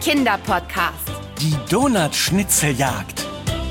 Kinderpodcast. Die Donut-Schnitzeljagd.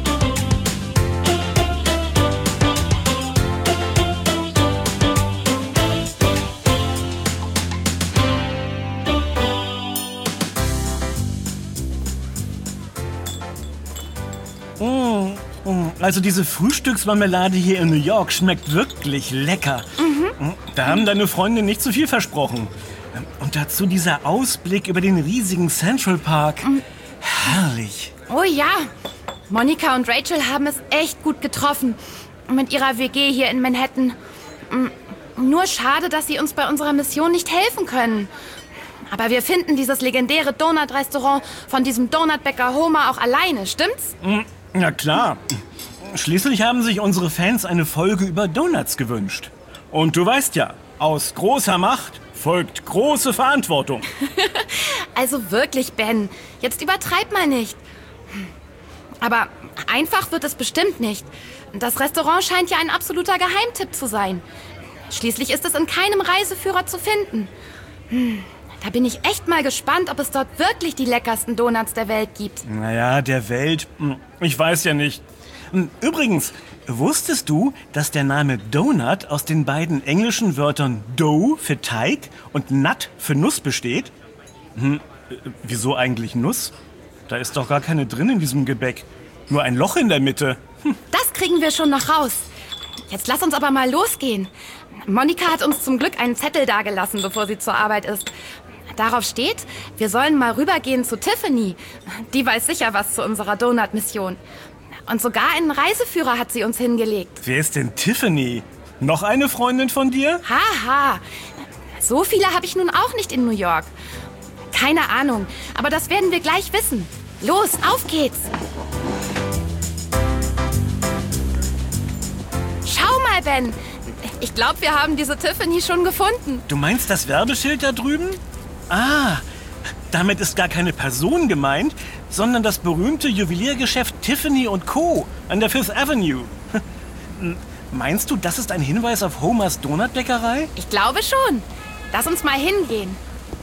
Also diese Frühstücksmarmelade hier in New York schmeckt wirklich lecker. Da haben deine Freunde nicht zu viel versprochen. Und dazu dieser Ausblick über den riesigen Central Park. Herrlich. Oh ja, Monika und Rachel haben es echt gut getroffen. Mit ihrer WG hier in Manhattan. Nur schade, dass sie uns bei unserer Mission nicht helfen können. Aber wir finden dieses legendäre Donut-Restaurant von diesem Donutbäcker Homer auch alleine, stimmt's? Na klar. Schließlich haben sich unsere Fans eine Folge über Donuts gewünscht. Und du weißt ja, aus großer Macht folgt große Verantwortung. Also wirklich, Ben, jetzt übertreib mal nicht. Aber einfach wird es bestimmt nicht. Das Restaurant scheint ja ein absoluter Geheimtipp zu sein. Schließlich ist es in keinem Reiseführer zu finden. Da bin ich echt mal gespannt, ob es dort wirklich die leckersten Donuts der Welt gibt. Naja, der Welt, ich weiß ja nicht. Übrigens, wusstest du, dass der Name Donut aus den beiden englischen Wörtern Dough für Teig und Nut für Nuss besteht? Wieso eigentlich Nuss? Da ist doch gar keine drin in diesem Gebäck. Nur ein Loch in der Mitte. Das kriegen wir schon noch raus. Jetzt lass uns aber mal losgehen. Monika hat uns zum Glück einen Zettel dagelassen, bevor sie zur Arbeit ist. Darauf steht, wir sollen mal rübergehen zu Tiffany. Die weiß sicher was zu unserer Donut-Mission. Und sogar einen Reiseführer hat sie uns hingelegt. Wer ist denn Tiffany? Noch eine Freundin von dir? Haha, so viele habe ich nun auch nicht in New York. Keine Ahnung, aber das werden wir gleich wissen. Los, auf geht's! Schau mal, Ben. Ich glaube, wir haben diese Tiffany schon gefunden. Du meinst das Werbeschild da drüben? Ah, damit ist gar keine Person gemeint, sondern das berühmte Juweliergeschäft Tiffany & Co. an der Fifth Avenue. Meinst du, das ist ein Hinweis auf Homers Donutbäckerei? Ich glaube schon. Lass uns mal hingehen.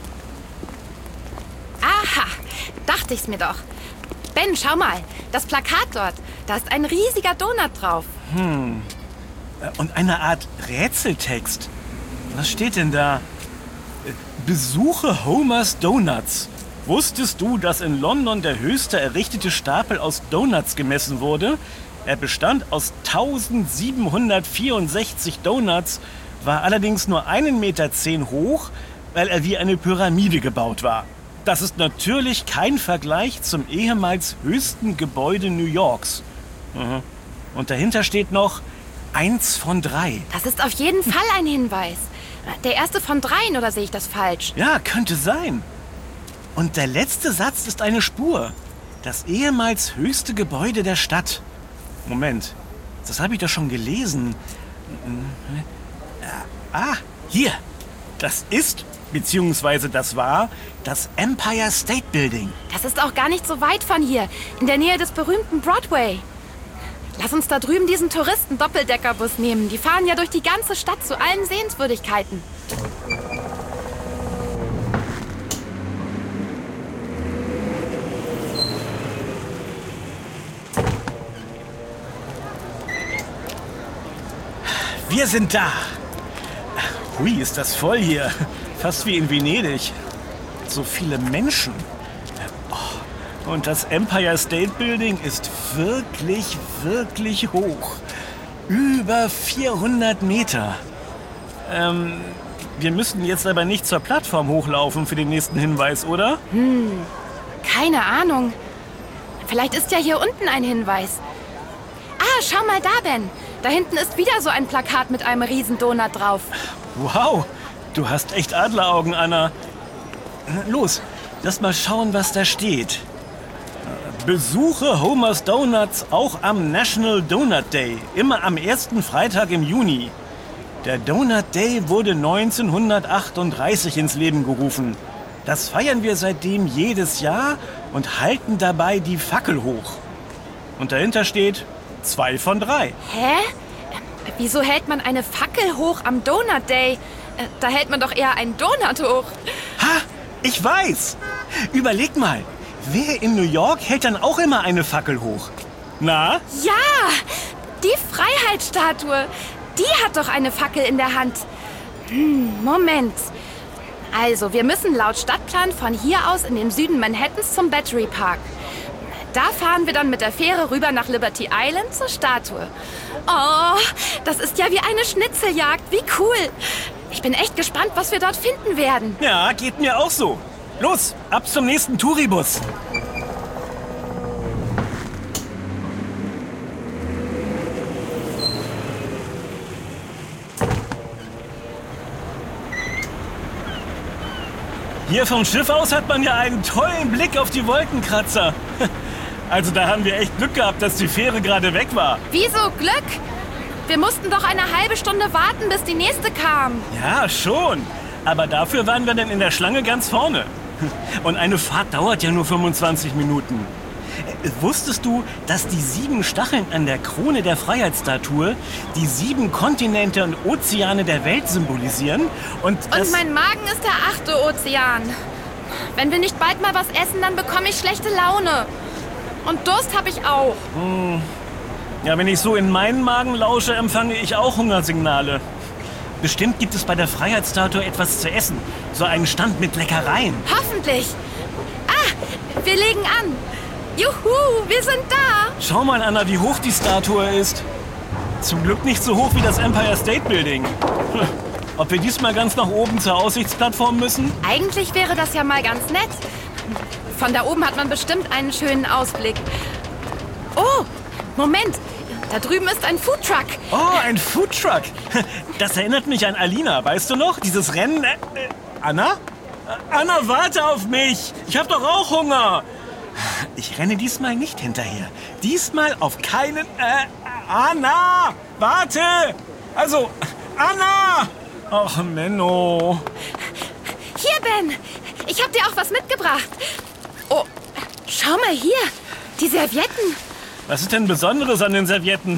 Aha, dachte ich's mir doch. Ben, schau mal, das Plakat dort. Da ist ein riesiger Donut drauf. Und eine Art Rätseltext. Was steht denn da? Besuche Homers Donuts. Wusstest du, dass in London der höchste errichtete Stapel aus Donuts gemessen wurde? Er bestand aus 1764 Donuts, war allerdings nur 1,10 Meter hoch, weil er wie eine Pyramide gebaut war. Das ist natürlich kein Vergleich zum ehemals höchsten Gebäude New Yorks. Und dahinter steht noch 1 von 3. Das ist auf jeden Fall ein Hinweis. Der erste von 3, oder sehe ich das falsch? Ja, könnte sein. Und der letzte Satz ist eine Spur. Das ehemals höchste Gebäude der Stadt. Moment, das habe ich doch schon gelesen. Hier. Das ist, beziehungsweise das war, das Empire State Building. Das ist auch gar nicht so weit von hier, in der Nähe des berühmten Broadway. Lass uns da drüben diesen Touristen-Doppeldeckerbus nehmen. Die fahren ja durch die ganze Stadt zu allen Sehenswürdigkeiten. Wir sind da. Hui, ist das voll hier. Fast wie in Venedig. So viele Menschen. Und das Empire State Building ist wirklich, wirklich hoch. Über 400 Meter. Wir müssen jetzt aber nicht zur Plattform hochlaufen für den nächsten Hinweis, oder? Keine Ahnung. Vielleicht ist ja hier unten ein Hinweis. Schau mal da, Ben. Da hinten ist wieder so ein Plakat mit einem Riesendonut drauf. Wow, du hast echt Adleraugen, Anna. Los, lass mal schauen, was da steht. Besuche Homers Donuts auch am National Donut Day, immer am ersten Freitag im Juni. Der Donut Day wurde 1938 ins Leben gerufen. Das feiern wir seitdem jedes Jahr und halten dabei die Fackel hoch. Und dahinter steht 2 von 3. Hä? Wieso hält man eine Fackel hoch am Donut Day? Da hält man doch eher einen Donut hoch. Ha, ich weiß. Überleg mal. wer in New York hält dann auch immer eine Fackel hoch? Na? Ja, die Freiheitsstatue. Die hat doch eine Fackel in der Hand. Moment. Also, wir müssen laut Stadtplan von hier aus in den Süden Manhattans zum Battery Park. Da fahren wir dann mit der Fähre rüber nach Liberty Island zur Statue. Oh, das ist ja wie eine Schnitzeljagd. Wie cool. Ich bin echt gespannt, was wir dort finden werden. Ja, geht mir auch so. Los, ab zum nächsten Touribus. Hier vom Schiff aus hat man ja einen tollen Blick auf die Wolkenkratzer. Also da haben wir echt Glück gehabt, dass die Fähre gerade weg war. Wieso Glück? Wir mussten doch eine halbe Stunde warten, bis die nächste kam. Ja, schon. Aber dafür waren wir dann in der Schlange ganz vorne. Und eine Fahrt dauert ja nur 25 Minuten. Wusstest du, dass die 7 Stacheln an der Krone der Freiheitsstatue die 7 Kontinente und Ozeane der Welt symbolisieren? Und mein Magen ist der 8. Ozean. Wenn wir nicht bald mal was essen, dann bekomme ich schlechte Laune. Und Durst habe ich auch. Ja, wenn ich so in meinen Magen lausche, empfange ich auch Hungersignale. Bestimmt gibt es bei der Freiheitsstatue etwas zu essen. So einen Stand mit Leckereien. Hoffentlich. Wir legen an. Juhu, wir sind da. Schau mal, Anna, wie hoch die Statue ist. Zum Glück nicht so hoch wie das Empire State Building. Ob wir diesmal ganz nach oben zur Aussichtsplattform müssen? Eigentlich wäre das ja mal ganz nett. Von da oben hat man bestimmt einen schönen Ausblick. Oh, Moment. Da drüben ist ein Foodtruck. Oh, ein Foodtruck. Das erinnert mich an Alina, weißt du noch? Dieses Rennen... Anna? Anna, warte auf mich. Ich habe doch auch Hunger. Ich renne diesmal nicht hinterher. Diesmal auf keinen... Anna! Warte! Also, Anna! Ach, Menno. Hier, Ben. Ich habe dir auch was mitgebracht. Oh, schau mal hier. Die Servietten. Was ist denn Besonderes an den Servietten?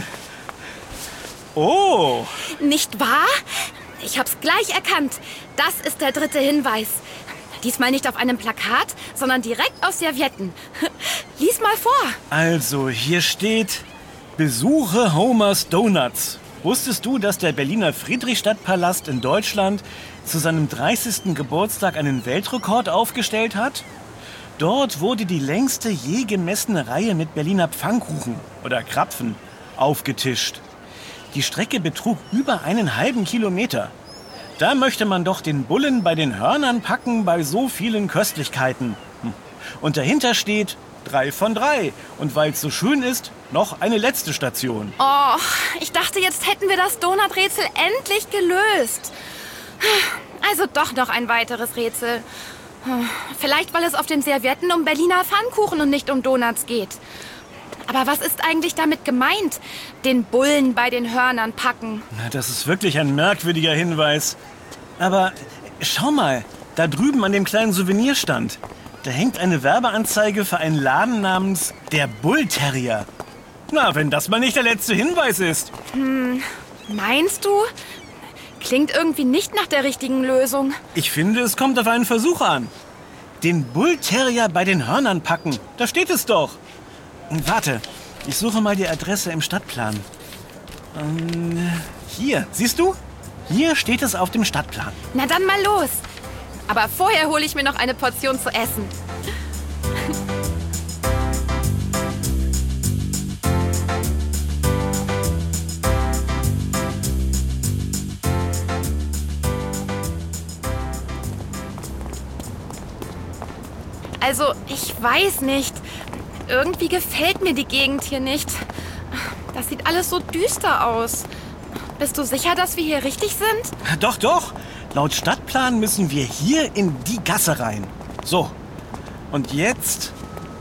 Oh! Nicht wahr? Ich hab's gleich erkannt. Das ist der 3. Hinweis. Diesmal nicht auf einem Plakat, sondern direkt auf Servietten. Lies mal vor. Also, hier steht: Besuche Homers Donuts. Wusstest du, dass der Berliner Friedrichstadtpalast in Deutschland zu seinem 30. Geburtstag einen Weltrekord aufgestellt hat? Dort wurde die längste je gemessene Reihe mit Berliner Pfannkuchen oder Krapfen aufgetischt. Die Strecke betrug über 1,5 Kilometer. Da möchte man doch den Bullen bei den Hörnern packen bei so vielen Köstlichkeiten. Und dahinter steht 3 von 3. Und weil es so schön ist, noch eine letzte Station. Oh, ich dachte, jetzt hätten wir das Donuträtsel endlich gelöst. Also doch noch ein weiteres Rätsel. Vielleicht, weil es auf den Servietten um Berliner Pfannkuchen und nicht um Donuts geht. Aber was ist eigentlich damit gemeint? Den Bullen bei den Hörnern packen. Na, das ist wirklich ein merkwürdiger Hinweis. Aber schau mal, da drüben an dem kleinen Souvenirstand. Da hängt eine Werbeanzeige für einen Laden namens Der Bull Terrier. Na, wenn das mal nicht der letzte Hinweis ist. Meinst du? Klingt irgendwie nicht nach der richtigen Lösung. Ich finde, es kommt auf einen Versuch an. Den Bull Terrier bei den Hörnern packen. Da steht es doch. Warte, ich suche mal die Adresse im Stadtplan. Hier, siehst du? Hier steht es auf dem Stadtplan. Na dann mal los. Aber vorher hole ich mir noch eine Portion zu essen. Also, ich weiß nicht. Irgendwie gefällt mir die Gegend hier nicht. Das sieht alles so düster aus. Bist du sicher, dass wir hier richtig sind? Doch, doch. Laut Stadtplan müssen wir hier in die Gasse rein. So. Und jetzt...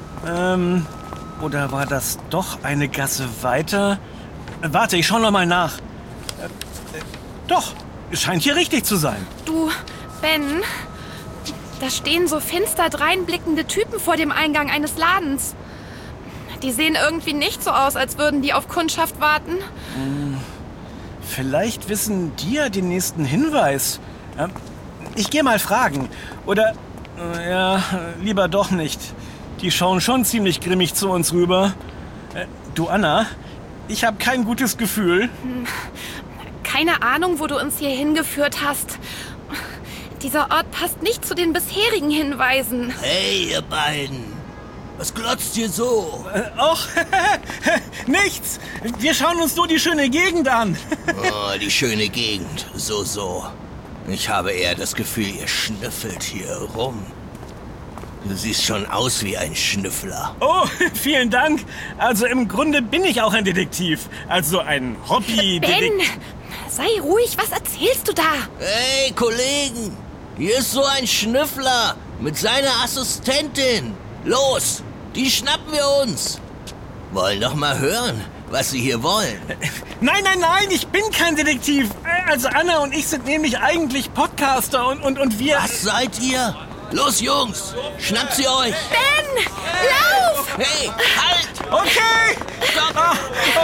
oder war das doch eine Gasse weiter? Warte, ich schau noch mal nach. Doch, es scheint hier richtig zu sein. Du, Ben, da stehen so finster dreinblickende Typen vor dem Eingang eines Ladens. Die sehen irgendwie nicht so aus, als würden die auf Kundschaft warten. Vielleicht wissen die ja den nächsten Hinweis. Ich gehe mal fragen. Oder, ja, lieber doch nicht. Die schauen schon ziemlich grimmig zu uns rüber. Du, Anna, ich habe kein gutes Gefühl. Keine Ahnung, wo du uns hier hingeführt hast. Dieser Ort passt nicht zu den bisherigen Hinweisen. Hey, ihr beiden. Was glotzt ihr so? Och, nichts. Wir schauen uns nur die schöne Gegend an. Oh, die schöne Gegend. So. Ich habe eher das Gefühl, ihr schnüffelt hier rum. Du siehst schon aus wie ein Schnüffler. Oh, vielen Dank. Also im Grunde bin ich auch ein Detektiv. Also ein Hobby-Detektiv. Ben, sei ruhig. Was erzählst du da? Hey, Kollegen. Hier ist so ein Schnüffler mit seiner Assistentin. Los, die schnappen wir uns. Wollen doch mal hören, was sie hier wollen. Nein, ich bin kein Detektiv. Also Anna und ich sind nämlich eigentlich Podcaster und wir... Was seid ihr? Los, Jungs, schnappt sie euch. Ben, lauf! Hey, halt! Okay! Stopp!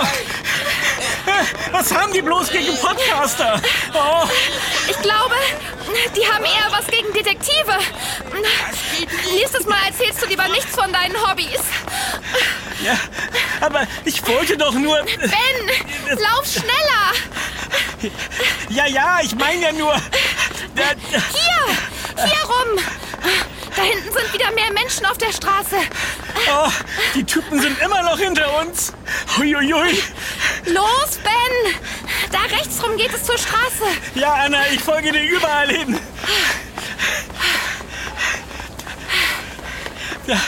Was haben die bloß gegen Podcaster? Oh. Ich glaube, die haben eher was gegen Detektive. Nächstes Mal erzählst du lieber nichts von deinen Hobbys. Ja, aber ich wollte doch nur... Ben, lauf schneller! Ja, ich meine ja nur... Hier rum! Da hinten sind wieder mehr Menschen auf der Straße. Oh, die Typen sind immer noch hinter uns. Huiuiui. Los, Ben! Da rechts rum geht es zur Straße. Ja, Anna, ich folge dir überall hin. Ja.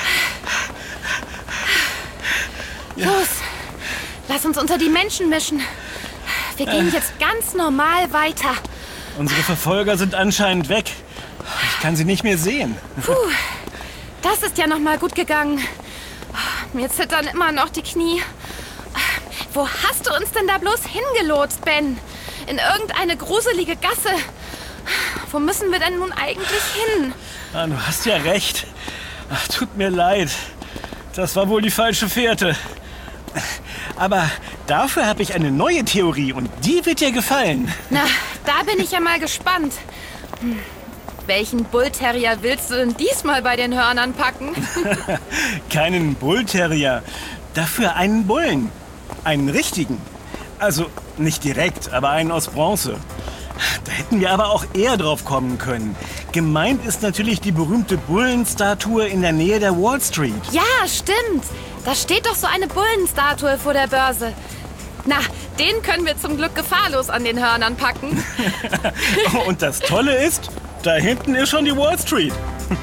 Los, lass uns unter die Menschen mischen. Wir gehen jetzt ganz normal weiter. Unsere Verfolger sind anscheinend weg. Ich kann sie nicht mehr sehen. Puh, das ist ja noch mal gut gegangen. Mir zittern immer noch die Knie. Wo hast du uns denn da bloß hingelotst, Ben? In irgendeine gruselige Gasse. Wo müssen wir denn nun eigentlich hin? Ah, du hast ja recht. Ach, tut mir leid. Das war wohl die falsche Fährte. Aber dafür habe ich eine neue Theorie und die wird dir gefallen. Na, da bin ich ja mal gespannt. Welchen Bullterrier willst du denn diesmal bei den Hörnern packen? Keinen Bullterrier, dafür einen Bullen. Einen richtigen. Also nicht direkt, aber einen aus Bronze. Da hätten wir aber auch eher drauf kommen können. Gemeint ist natürlich die berühmte Bullenstatue in der Nähe der Wall Street. Ja, stimmt. Da steht doch so eine Bullenstatue vor der Börse. Na, den können wir zum Glück gefahrlos an den Hörnern packen. Und das Tolle ist, da hinten ist schon die Wall Street.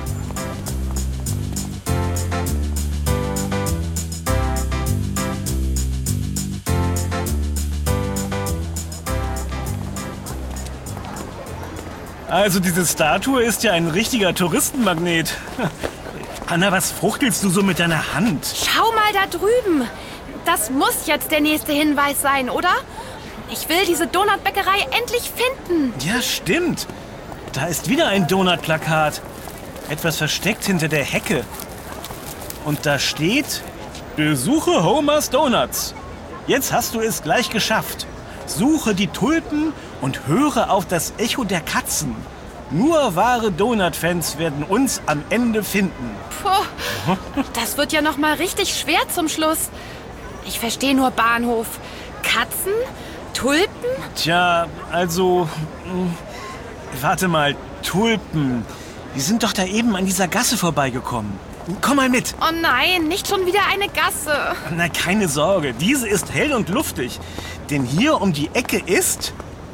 Also diese Statue ist ja ein richtiger Touristenmagnet. Anna, was fuchtelst du so mit deiner Hand? Schau mal da drüben. Das muss jetzt der nächste Hinweis sein, oder? Ich will diese Donutbäckerei endlich finden. Ja, stimmt. Da ist wieder ein Donutplakat. Etwas versteckt hinter der Hecke. Und da steht: Besuche Homer's Donuts. Jetzt hast du es gleich geschafft. Suche die Tulpen und höre auf das Echo der Katzen. Nur wahre Donut-Fans werden uns am Ende finden. Puh, das wird ja noch mal richtig schwer zum Schluss. Ich verstehe nur Bahnhof. Katzen? Tulpen? Tja, also... Warte mal, Tulpen. Die sind doch da eben an dieser Gasse vorbeigekommen. Komm mal mit. Oh nein, nicht schon wieder eine Gasse. Na, keine Sorge. Diese ist hell und luftig. Denn hier um die Ecke ist...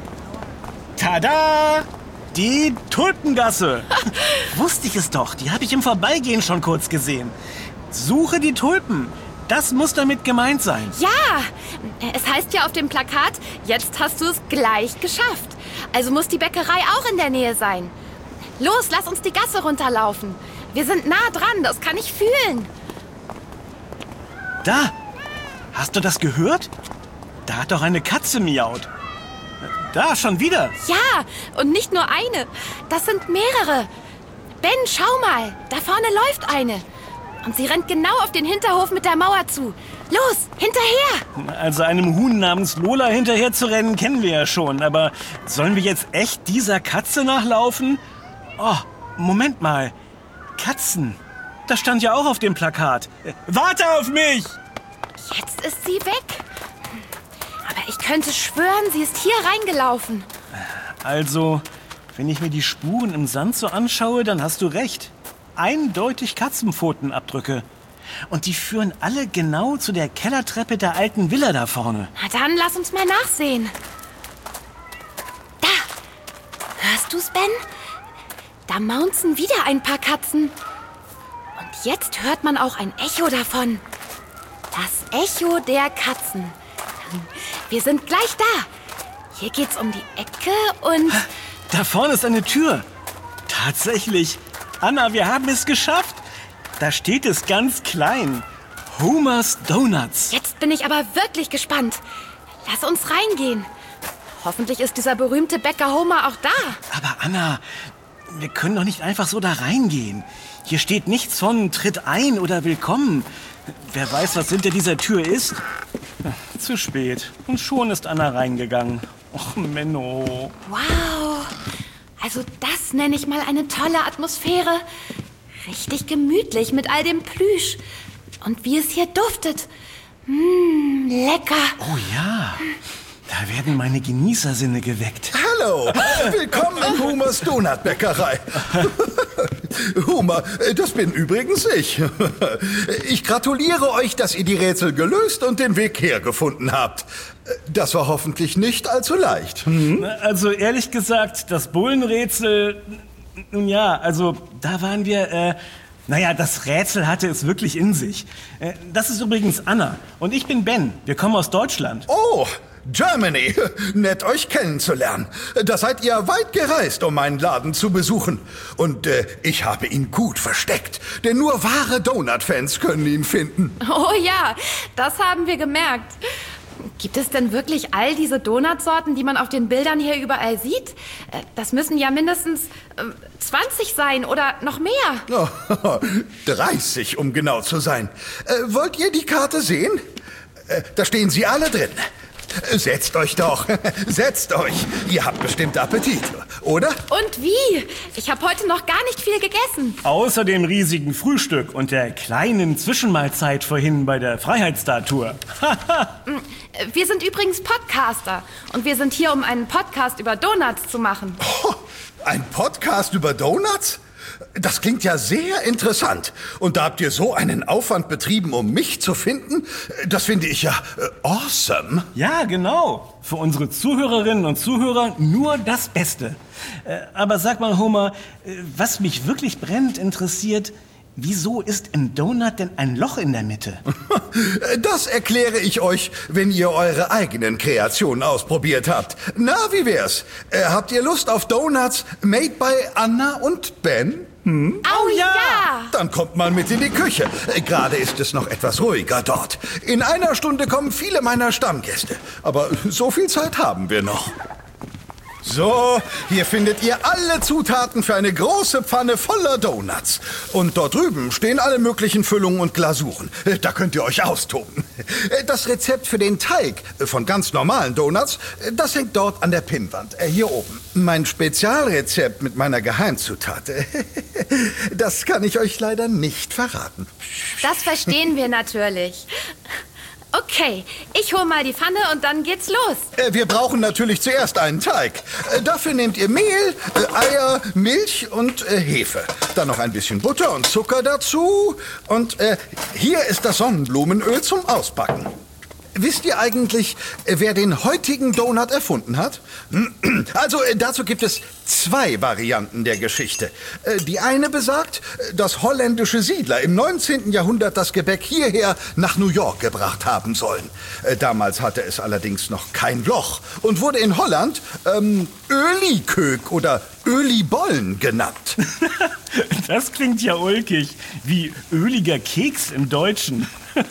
Tada! Die Tulpengasse. Wusste ich es doch. Die habe ich im Vorbeigehen schon kurz gesehen. Suche die Tulpen. Das muss damit gemeint sein. Ja, es heißt ja auf dem Plakat, jetzt hast du es gleich geschafft. Also muss die Bäckerei auch in der Nähe sein. Los, lass uns die Gasse runterlaufen. Wir sind nah dran, das kann ich fühlen. Da! Hast du das gehört? Da hat doch eine Katze miaut. Da, schon wieder. Ja, und nicht nur eine. Das sind mehrere. Ben, schau mal. Da vorne läuft eine. Und sie rennt genau auf den Hinterhof mit der Mauer zu. Los, hinterher! Also einem Huhn namens Lola hinterher zu rennen, kennen wir ja schon. Aber sollen wir jetzt echt dieser Katze nachlaufen? Oh, Moment mal. Katzen. Das stand ja auch auf dem Plakat. Warte auf mich! Jetzt ist sie weg. Aber ich könnte schwören, sie ist hier reingelaufen. Also, wenn ich mir die Spuren im Sand so anschaue, dann hast du recht. Eindeutig Katzenpfotenabdrücke. Und die führen alle genau zu der Kellertreppe der alten Villa da vorne. Na dann, lass uns mal nachsehen. Da! Hörst du's, Ben? Da maunzen wieder ein paar Katzen. Und jetzt hört man auch ein Echo davon. Das Echo der Katzen. Wir sind gleich da. Hier geht's um die Ecke und... Da vorne ist eine Tür. Tatsächlich. Anna, wir haben es geschafft. Da steht es ganz klein. Homer's Donuts. Jetzt bin ich aber wirklich gespannt. Lass uns reingehen. Hoffentlich ist dieser berühmte Bäcker Homer auch da. Aber Anna, wir können doch nicht einfach so da reingehen. Hier steht nichts von Tritt ein oder Willkommen. Wer weiß, was hinter dieser Tür ist? Zu spät. Und schon ist Anna reingegangen. Och, Menno. Wow. Also das nenne ich mal eine tolle Atmosphäre. Richtig gemütlich mit all dem Plüsch. Und wie es hier duftet. Lecker. Oh ja. Da werden meine Genießersinne geweckt. Hallo, willkommen in Homers Donutbäckerei. Homer, das bin übrigens ich. Ich gratuliere euch, dass ihr die Rätsel gelöst und den Weg hergefunden habt. Das war hoffentlich nicht allzu leicht. Also ehrlich gesagt, das Bullenrätsel, nun ja, also da waren wir, das Rätsel hatte es wirklich in sich. Das ist übrigens Anna und ich bin Ben. Wir kommen aus Deutschland. Oh, Germany, nett euch kennenzulernen. Da seid ihr weit gereist, um meinen Laden zu besuchen. Und ich habe ihn gut versteckt, denn nur wahre Donut-Fans können ihn finden. Oh ja, das haben wir gemerkt. Gibt es denn wirklich all diese Donutsorten, die man auf den Bildern hier überall sieht? Das müssen ja mindestens 20 sein oder noch mehr. 30, um genau zu sein. Wollt ihr die Karte sehen? Da stehen sie alle drin. Setzt euch doch. Setzt euch. Ihr habt bestimmt Appetit, oder? Und wie? Ich habe heute noch gar nicht viel gegessen. Außer dem riesigen Frühstück und der kleinen Zwischenmahlzeit vorhin bei der Freiheitsstatue. Wir sind übrigens Podcaster. Und wir sind hier, um einen Podcast über Donuts zu machen. Oh, ein Podcast über Donuts? Das klingt ja sehr interessant. Und da habt ihr so einen Aufwand betrieben, um mich zu finden? Das finde ich ja awesome. Ja, genau. Für unsere Zuhörerinnen und Zuhörer nur das Beste. Aber sag mal, Homer, was mich wirklich brennend interessiert, wieso ist im Donut denn ein Loch in der Mitte? Das erkläre ich euch, wenn ihr eure eigenen Kreationen ausprobiert habt. Na, wie wär's? Habt ihr Lust auf Donuts made by Anna und Ben? Oh ja! Dann kommt mal mit in die Küche. Gerade ist es noch etwas ruhiger dort. In einer Stunde kommen viele meiner Stammgäste. Aber so viel Zeit haben wir noch. So, hier findet ihr alle Zutaten für eine große Pfanne voller Donuts. Und dort drüben stehen alle möglichen Füllungen und Glasuren. Da könnt ihr euch austoben. Das Rezept für den Teig von ganz normalen Donuts, das hängt dort an der Pinnwand, hier oben. Mein Spezialrezept mit meiner Geheimzutat, das kann ich euch leider nicht verraten. Das verstehen wir natürlich. Okay, ich hole mal die Pfanne und dann geht's los. Wir brauchen natürlich zuerst einen Teig. Dafür nehmt ihr Mehl, Eier, Milch und Hefe. Dann noch ein bisschen Butter und Zucker dazu. Und hier ist das Sonnenblumenöl zum Ausbacken. Wisst ihr eigentlich, wer den heutigen Donut erfunden hat? Also, dazu gibt es 2 Varianten der Geschichte. Die eine besagt, dass holländische Siedler im 19. Jahrhundert das Gebäck hierher nach New York gebracht haben sollen. Damals hatte es allerdings noch kein Loch und wurde in Holland Ölikök oder Ölibollen genannt. Das klingt ja ulkig, wie öliger Keks im Deutschen.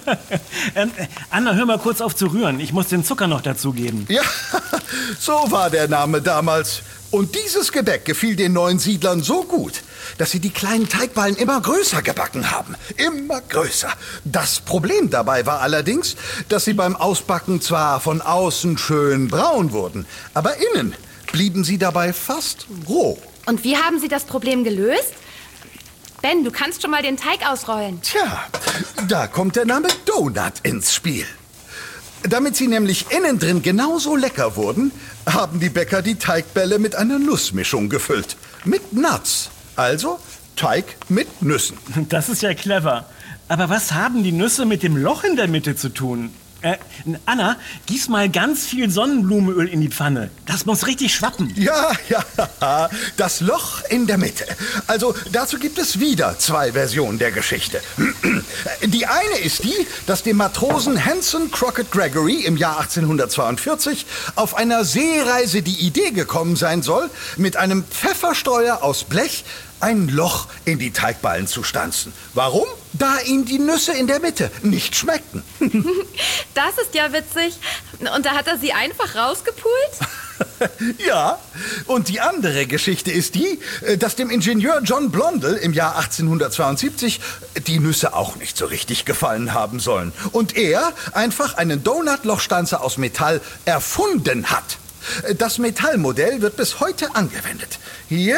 Anna, hör mal kurz auf zu rühren. Ich muss den Zucker noch dazugeben. Ja, so war der Name damals. Und dieses Gebäck gefiel den neuen Siedlern so gut, dass sie die kleinen Teigballen immer größer gebacken haben. Immer größer. Das Problem dabei war allerdings, dass sie beim Ausbacken zwar von außen schön braun wurden, aber innen blieben sie dabei fast roh. Und wie haben Sie das Problem gelöst? Ben, du kannst schon mal den Teig ausrollen. Tja, da kommt der Name Donut ins Spiel. Damit sie nämlich innen drin genauso lecker wurden, haben die Bäcker die Teigbälle mit einer Nussmischung gefüllt. Mit Nuts. Also Teig mit Nüssen. Das ist ja clever. Aber was haben die Nüsse mit dem Loch in der Mitte zu tun? Anna, gieß mal ganz viel Sonnenblumenöl in die Pfanne. Das muss richtig schwappen. Ja, das Loch in der Mitte. Also dazu gibt es wieder 2 Versionen der Geschichte. Die eine ist die, dass dem Matrosen Hanson Crockett Gregory im Jahr 1842 auf einer Seereise die Idee gekommen sein soll, mit einem Pfefferstreuer aus Blech ein Loch in die Teigballen zu stanzen. Warum? Da ihm die Nüsse in der Mitte nicht schmeckten. Das ist ja witzig. Und da hat er sie einfach rausgepult? Ja, und die andere Geschichte ist die, dass dem Ingenieur John Blondel im Jahr 1872 die Nüsse auch nicht so richtig gefallen haben sollen. Und er einfach einen Donutlochstanzer aus Metall erfunden hat. Das Metallmodell wird bis heute angewendet. Hier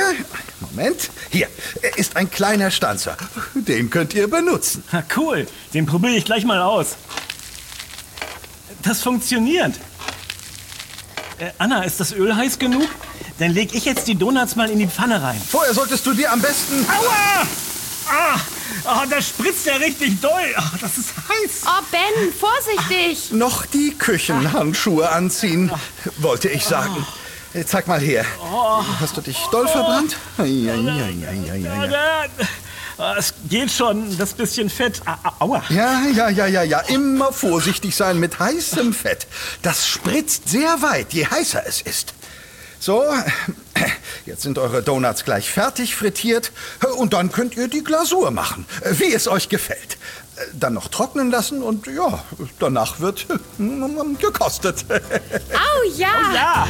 ist ein kleiner Stanzer. Den könnt ihr benutzen. Na cool, den probiere ich gleich mal aus. Das funktioniert. Anna, ist das Öl heiß genug? Dann leg ich jetzt die Donuts mal in die Pfanne rein. Vorher solltest du dir am besten... Aua! Das spritzt ja richtig doll. Das ist heiß. Oh, Ben, vorsichtig. Noch die Küchenhandschuhe anziehen, wollte ich sagen. Zeig mal her. Hast du dich doll verbrannt? Es geht schon, das bisschen Fett. Aua. Ja. Immer vorsichtig sein mit heißem Fett. Das spritzt sehr weit, je heißer es ist. So, jetzt sind eure Donuts gleich fertig frittiert und dann könnt ihr die Glasur machen, wie es euch gefällt. Dann noch trocknen lassen und ja, danach wird gekostet. Au, ja! Oh, ja!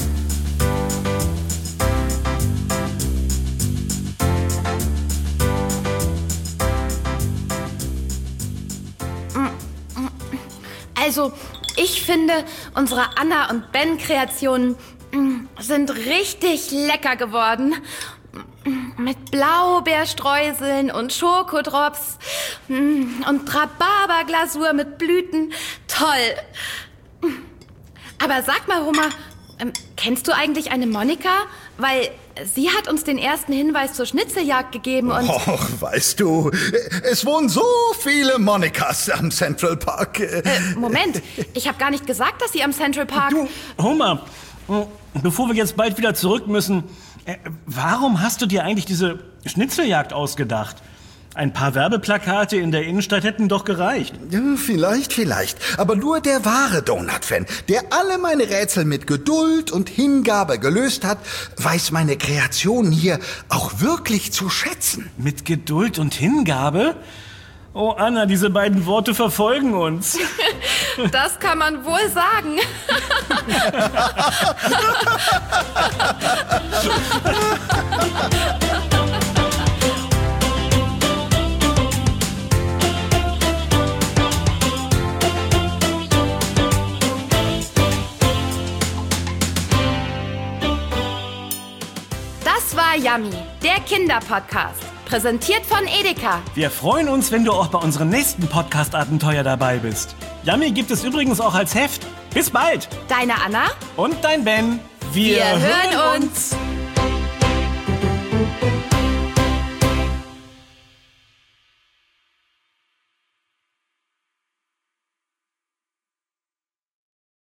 Also, ich finde, unsere Anna und Ben-Kreationen sind richtig lecker geworden. Mit Blaubeerstreuseln und Schokodrops und Rhabarberglasur mit Blüten. Toll. Aber sag mal, Homer, kennst du eigentlich eine Monika? Weil sie hat uns den ersten Hinweis zur Schnitzeljagd gegeben und... Och, weißt du, es wohnen so viele Monikas am Central Park. Moment, ich habe gar nicht gesagt, dass sie am Central Park... Du, Homer, bevor wir jetzt bald wieder zurück müssen, warum hast du dir eigentlich diese Schnitzeljagd ausgedacht? Ein paar Werbeplakate in der Innenstadt hätten doch gereicht. Ja, vielleicht. Aber nur der wahre Donut-Fan, der alle meine Rätsel mit Geduld und Hingabe gelöst hat, weiß meine Kreation hier auch wirklich zu schätzen. Mit Geduld und Hingabe? Oh, Anna, diese beiden Worte verfolgen uns. Das kann man wohl sagen. Das war Yummy, der Kinderpodcast. Präsentiert von Edeka. Wir freuen uns, wenn du auch bei unserem nächsten Podcast-Abenteuer dabei bist. Yummy gibt es übrigens auch als Heft. Bis bald. Deine Anna und dein Ben. Wir hören uns.